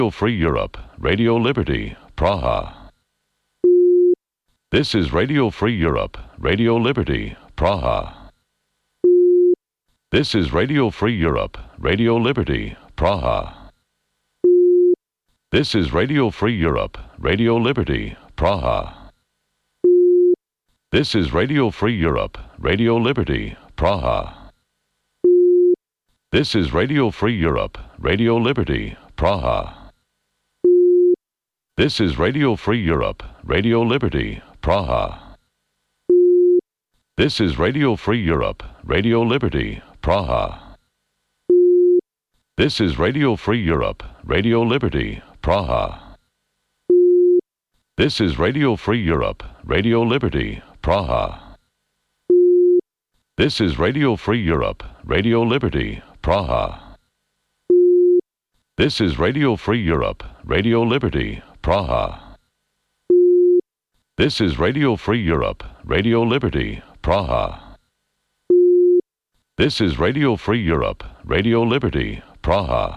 Free Europe, Radio Liberty, Praha. This is Radio Free Europe, Radio Liberty, Praha. This is Radio Free Europe, Radio Liberty, Praha. This is Radio Free Europe, Radio Liberty, Praha. This is Radio Free Europe, Radio Liberty, Praha. This is Radio Free Europe, Radio Liberty, Praha. This is Radio Free Europe, Radio Liberty, Praha. This is Radio Free Europe, Radio Liberty, Praha. This is Radio Free Europe, Radio Liberty, Praha. This is Radio Free Europe, Radio Liberty, Praha. This is Radio Free Europe, Radio Liberty, Praha. This is Radio Free Europe, Radio Liberty, Praha. This is Radio Free Europe, Radio Liberty, Praha. This is Radio Free Europe, Radio Liberty, Praha.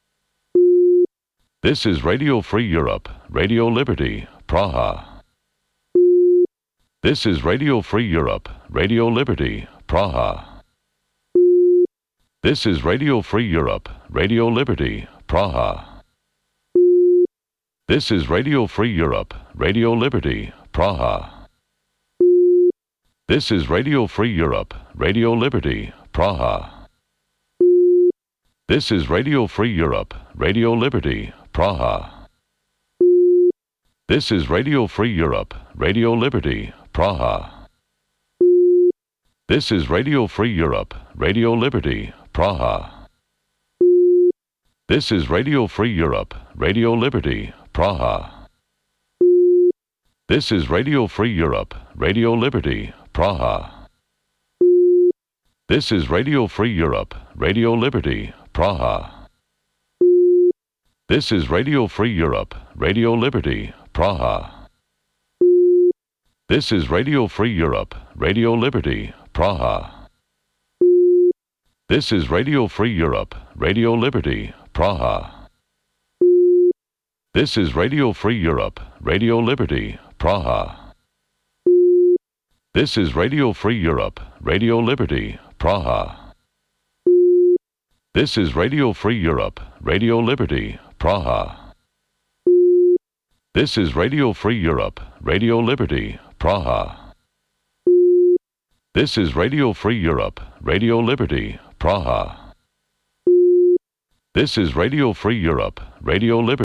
This is Radio Free Europe, Radio Liberty, Praha. This is Radio Free Europe, Radio Liberty, Praha. This is Radio Free Europe, Radio Liberty, Praha. This is Radio Free Europe, Radio Liberty, Praha. This is Radio Free Europe, Radio Liberty, Praha. This is Radio Free Europe, Radio Liberty, Praha. This is Radio Free Europe, Radio Liberty, Praha. This is Radio Free Europe, Radio Liberty, Praha. This is Radio Free Europe, Radio Liberty, Praha. This is Radio Free Europe, Radio Liberty, Praha. This is Radio Free Europe, Radio Liberty, Praha. This is Radio Free Europe, Radio Liberty, Praha. This is Radio Free Europe, Radio Liberty, Praha. This is Radio Free Europe, Radio Liberty, Praha. This is Radio Free Europe, Radio Liberty, Praha. This is Radio Free Europe, Radio Liberty, Praha. This is Radio Free Europe, Radio Liberty, Praha. This is Radio Free Europe, Radio Liberty, Praha. This is Radio Free Europe, Radio Liberty, Praha. This is Radio Free Europe, Radio Liberty.